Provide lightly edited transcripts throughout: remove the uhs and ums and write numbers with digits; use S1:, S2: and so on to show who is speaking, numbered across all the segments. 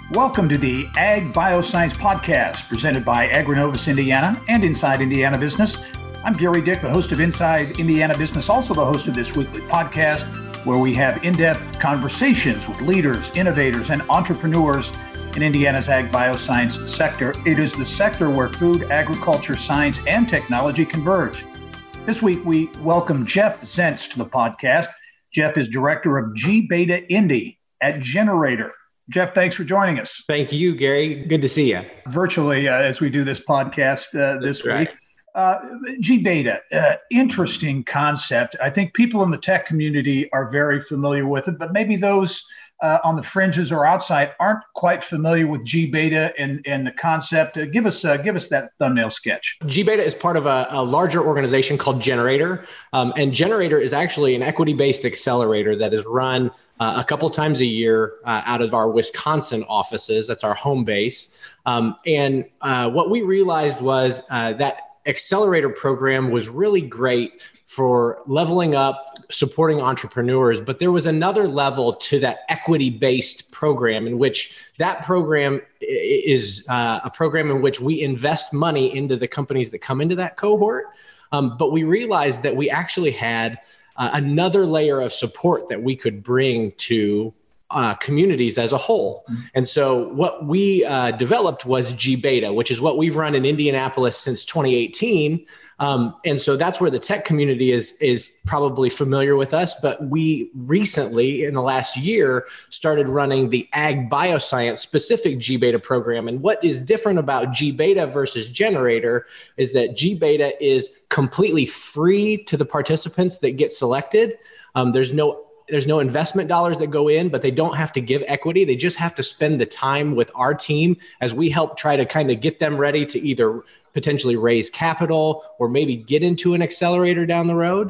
S1: Welcome to the Ag Bioscience Podcast, presented by Agronovus Indiana and Inside Indiana Business. I'm Gary Dick, the host of Inside Indiana Business, also the host of this weekly podcast, where we have in-depth conversations with leaders, innovators, and entrepreneurs in Indiana's ag bioscience sector. It is the sector where food, agriculture, science, and technology converge. This week, we welcome Jeff Zients to the podcast. Jeff is director of G-Beta Indy at Generator. Jeff, thanks for joining us.
S2: Thank you, Gary. Good to see you.
S1: Virtually, as we do this podcast this week. G-Beta, interesting concept. I think people in the tech community are very familiar with it, but maybe those on the fringes or outside aren't quite familiar with G-Beta and the concept. Give us that thumbnail sketch.
S2: G-Beta is part of a larger organization called Generator, and Generator is actually an equity-based accelerator that is run a couple times a year out of our Wisconsin offices. That's our home base. And what we realized was that accelerator program was really great for leveling up, supporting entrepreneurs, but there was another level to that equity-based program in which that program is a program in which we invest money into the companies that come into that cohort. But we realized that we actually had another layer of support that we could bring to communities as a whole. And so what we developed was G-Beta, which is what we've run in Indianapolis since 2018. And so that's where the tech community is probably familiar with us. But we recently, in the last year, started running the Ag Bioscience specific G-Beta program. And what is different about G-Beta versus Generator is that G-Beta is completely free to the participants that get selected. There's no investment dollars that go in, but they don't have to give equity. They just have to spend the time with our team as we help try to kind of get them ready to either potentially raise capital or maybe get into an accelerator down the road.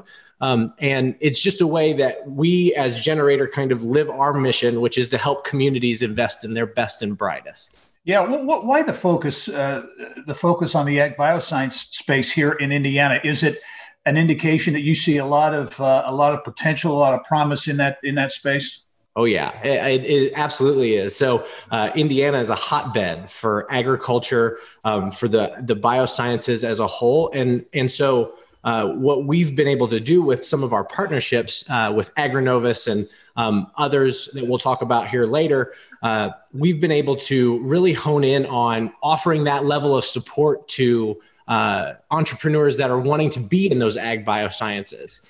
S2: And it's just a way that we as Generator kind of live our mission, which is to help communities invest in their best and brightest.
S1: Yeah, why the focus on the ag bioscience space here in Indiana? Is it an indication that you see a lot of potential, a lot of promise in that space?
S2: Oh yeah, it absolutely is. So Indiana is a hotbed for agriculture, for the biosciences as a whole, and so what we've been able to do with some of our partnerships with Agronovus and others that we'll talk about here later, we've been able to really hone in on offering that level of support to entrepreneurs that are wanting to be in those ag biosciences.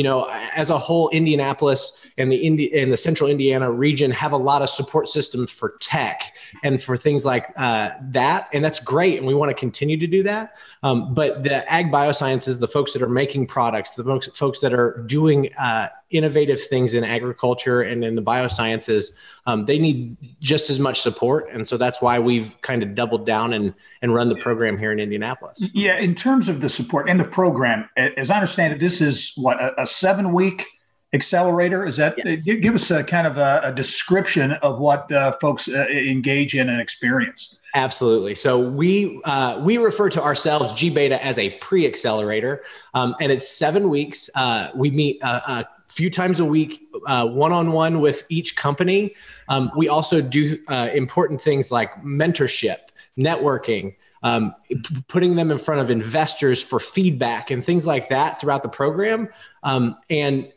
S2: As a whole, Indianapolis and the central Indiana region have a lot of support systems for tech and for things like that. And that's great. And we want to continue to do that. But the ag biosciences, the folks that are making products, the folks that are doing innovative things in agriculture and in the biosciences, they need just as much support. And so that's why we've kind of doubled down and run the program here in Indianapolis.
S1: Yeah, in terms of the support and the program, as I understand it, this is a 7-week accelerator. Is that, yes. Give us a kind of a description of what folks engage in and experience.
S2: Absolutely. So we refer to ourselves, G-Beta, as a pre-accelerator, and it's 7 weeks. We meet a few times a week, one-on-one with each company. We also do important things like mentorship, networking, putting them in front of investors for feedback and things like that throughout the program. And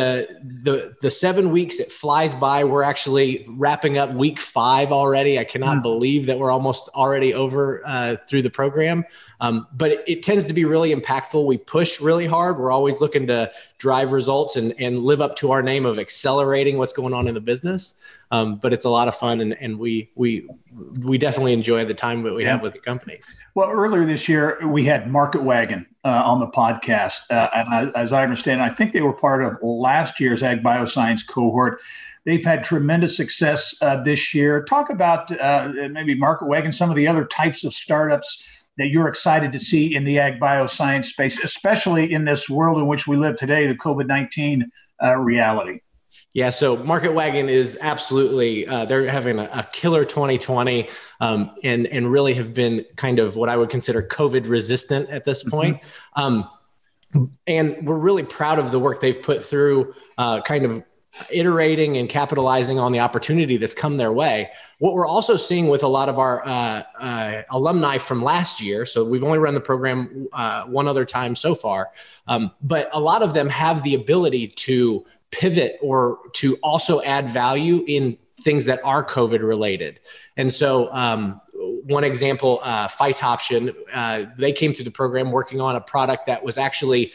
S2: the 7 weeks, it flies by. We're actually wrapping up week 5 already. I cannot believe that we're almost already over through the program. But it tends to be really impactful. We push really hard. We're always looking to drive results and live up to our name of accelerating what's going on in the business. But it's a lot of fun, and we definitely enjoy the time that we have with the companies.
S1: Well, earlier this year, we had Market Wagon on the podcast. And as I understand, I think they were part of last year's Ag Bioscience cohort. They've had tremendous success this year. Talk about maybe Market Wagon, some of the other types of startups that you're excited to see in the ag bioscience space, especially in this world in which we live today, the COVID-19 reality.
S2: Yeah, so Market Wagon is absolutely, they're having a killer 2020 and really have been kind of what I would consider COVID resistant at this point. And we're really proud of the work they've put through kind of iterating and capitalizing on the opportunity that's come their way. What we're also seeing with a lot of our alumni from last year, so we've only run the program one other time so far, but a lot of them have the ability to pivot or to also add value in things that are COVID related. And so one example, Fight Option, they came through the program working on a product that was actually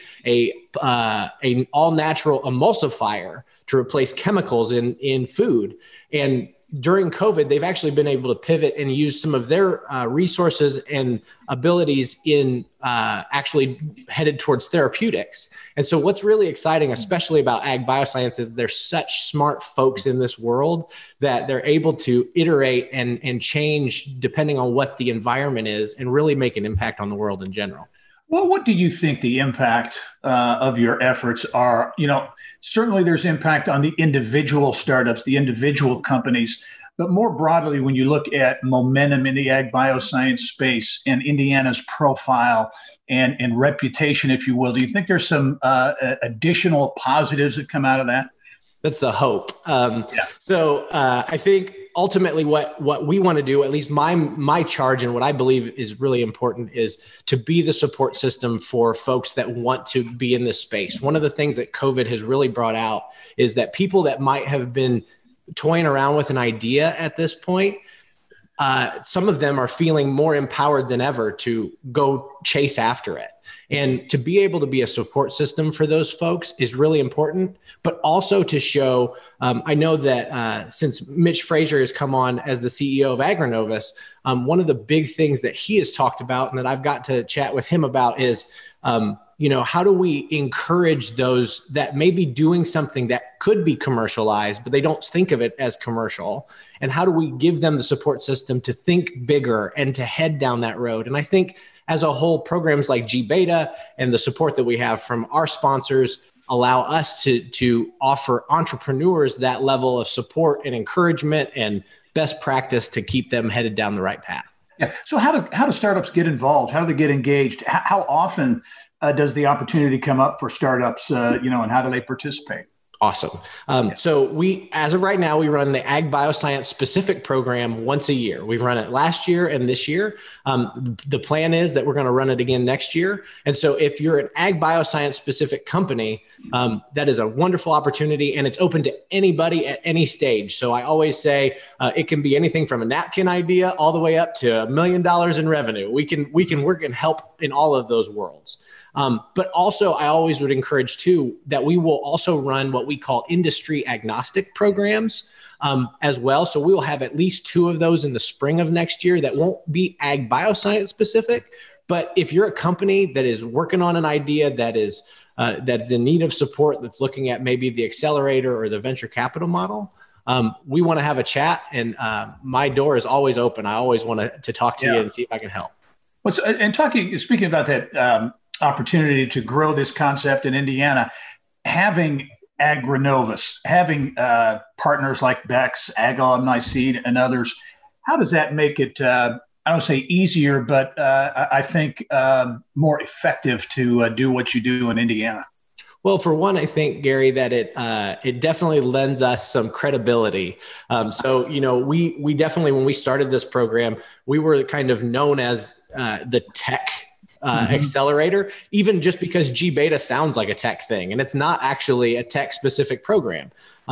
S2: an all natural emulsifier to replace chemicals in food. And during COVID, they've actually been able to pivot and use some of their resources and abilities in actually headed towards therapeutics. And so what's really exciting, especially about ag bioscience, is there's such smart folks in this world that they're able to iterate and change depending on what the environment is and really make an impact on the world in general.
S1: Well, what do you think the impact of your efforts are? Certainly there's impact on the individual startups, the individual companies, but more broadly, when you look at momentum in the ag bioscience space and Indiana's profile and reputation, if you will, do you think there's some additional positives that come out of that?
S2: That's the hope. So I think ultimately what we want to do, at least my charge and what I believe is really important, is to be the support system for folks that want to be in this space. One of the things that COVID has really brought out is that people that might have been toying around with an idea at this point, some of them are feeling more empowered than ever to go chase after it. And to be able to be a support system for those folks is really important, but also to show, I know that since Mitch Frazier has come on as the CEO of AgriNovus, one of the big things that he has talked about and that I've got to chat with him about is, how do we encourage those that may be doing something that could be commercialized, but they don't think of it as commercial? And how do we give them the support system to think bigger and to head down that road? And I think as a whole, programs like G-Beta and the support that we have from our sponsors allow us to offer entrepreneurs that level of support and encouragement and best practice to keep them headed down the right path.
S1: Yeah. So how do startups get involved? How do they get engaged? How often does the opportunity come up for startups, and how do they participate?
S2: Awesome. So we, as of right now, we run the Ag Bioscience specific program once a year. We've run it last year and this year. The plan is that we're going to run it again next year. And so if you're an Ag Bioscience specific company, that is a wonderful opportunity, and it's open to anybody at any stage. So I always say it can be anything from a napkin idea all the way up to $1 million in revenue. We can work and help in all of those worlds. But also, I always would encourage, too, that we will also run what we call industry agnostic programs as well. So we will have at least 2 of those in the spring of next year that won't be ag bioscience specific. But if you're a company that is working on an idea that is in need of support, that's looking at maybe the accelerator or the venture capital model, we want to have a chat. And my door is always open. I always want to talk to you and see if I can help.
S1: Speaking about that, opportunity to grow this concept in Indiana, having AgriNovus, having partners like Beck's, Ag Alumni Seed, and others, how does that make it, I don't say easier, but I think more effective to do what you do in Indiana?
S2: Well, for one, I think, Gary, that it definitely lends us some credibility. So, we definitely, when we started this program, we were kind of known as the tech accelerator, even just because G-Beta sounds like a tech thing, and it's not actually a tech specific program.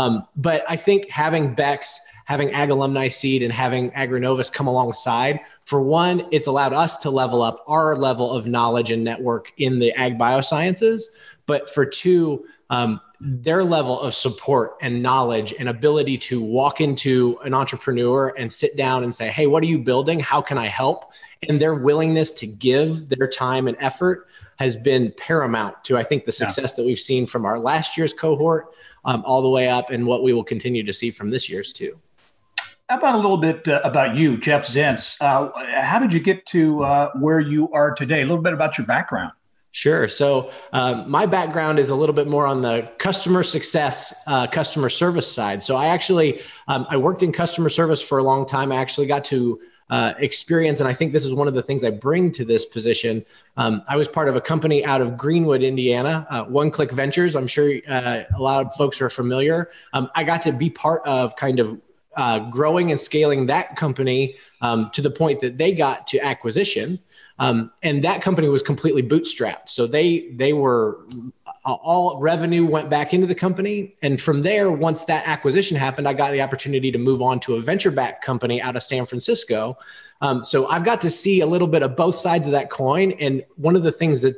S2: But I think having Beck's, having Ag Alumni Seed, and having AgriNovus come alongside, for one, it's allowed us to level up our level of knowledge and network in the ag biosciences. But for two, their level of support and knowledge and ability to walk into an entrepreneur and sit down and say, hey, what are you building? How can I help? And their willingness to give their time and effort has been paramount to, I think, the success that we've seen from our last year's cohort all the way up, and what we will continue to see from this year's too.
S1: How about a little bit about you, Jeff Zentz? How did you get to where you are today? A little bit about your background.
S2: Sure. So my background is a little bit more on the customer success, customer service side. So I actually, I worked in customer service for a long time. I actually got to experience, and I think this is one of the things I bring to this position. I was part of a company out of Greenwood, Indiana, One Click Ventures. I'm sure a lot of folks are familiar. I got to be part of kind of growing and scaling that company to the point that they got to acquisition. And that company was completely bootstrapped. So they were all revenue went back into the company. And from there, once that acquisition happened, I got the opportunity to move on to a venture-backed company out of San Francisco. So I've got to see a little bit of both sides of that coin. And one of the things that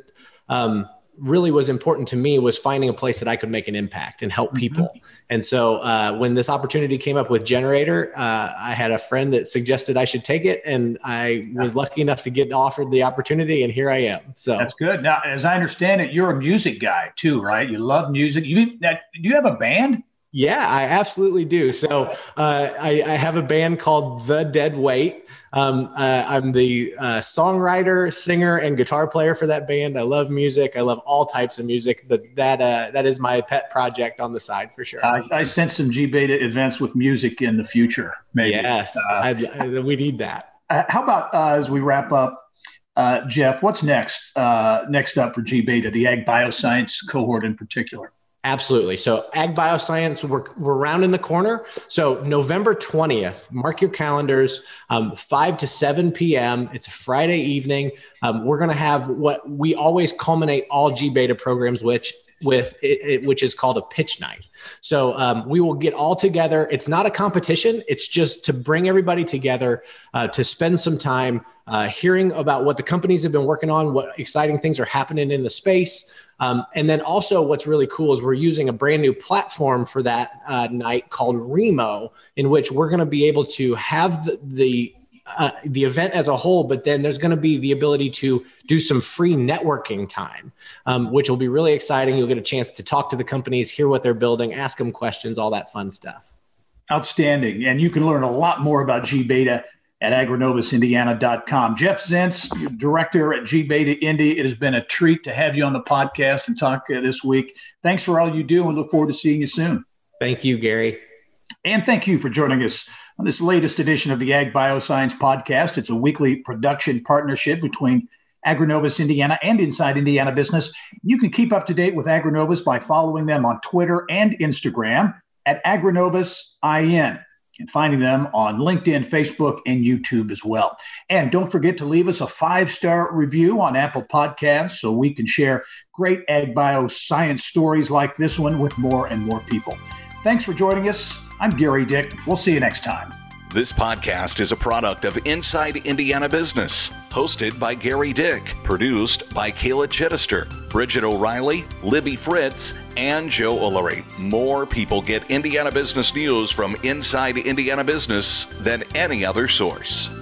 S2: really was important to me was finding a place that I could make an impact and help people. And so when this opportunity came up with Generator, I had a friend that suggested I should take it, and I was lucky enough to get offered the opportunity, and here I am. So
S1: that's good. Now, as I understand it, you're a music guy too, right? You love music. Do you have a band?
S2: Yeah, I absolutely do. So I have a band called The Dead Weight. I'm the songwriter, singer, and guitar player for that band. I love music. I love all types of music. That is my pet project on the side for sure.
S1: I sense some G-Beta events with music in the future, maybe.
S2: Yes, we need that.
S1: How about as we wrap up, Jeff, what's next up for G-Beta, the Ag Bioscience cohort in particular?
S2: Absolutely. So Ag Bioscience, we're rounding the corner. So November 20th, mark your calendars, 5 to 7 p.m. It's a Friday evening. We're going to have what we always culminate all G-Beta programs which is called a pitch night. So we will get all together. It's not a competition. It's just to bring everybody together to spend some time hearing about what the companies have been working on, what exciting things are happening in the space. And then also what's really cool is we're using a brand new platform for that night called Remo, in which we're going to be able to have the event as a whole, but then there's going to be the ability to do some free networking time, which will be really exciting. You'll get a chance to talk to the companies, hear what they're building, ask them questions, all that fun stuff. Outstanding.
S1: And you can learn a lot more about G-Beta at agrinovusindiana.com. Jeff Zients, director at G-Beta Indy. It has been a treat to have you on the podcast and talk this week. Thanks for all you do, and look forward to seeing you soon.
S2: Thank you, Gary.
S1: And thank you for joining us on this latest edition of the Ag Bioscience Podcast. It's a weekly production partnership between AgriNovus Indiana and Inside Indiana Business. You can keep up to date with AgriNovus by following them on Twitter and Instagram at AgriNovusIN, and finding them on LinkedIn, Facebook, and YouTube as well. And don't forget to leave us a 5-star review on Apple Podcasts so we can share great ag bioscience stories like this one with more and more people. Thanks for joining us. I'm Gary Dick. We'll see you next time.
S3: This podcast is a product of Inside Indiana Business, hosted by Gary Dick, produced by Kayla Chittister, Bridget O'Reilly, Libby Fritz, and Joe Ullery. More people get Indiana business news from Inside Indiana Business than any other source.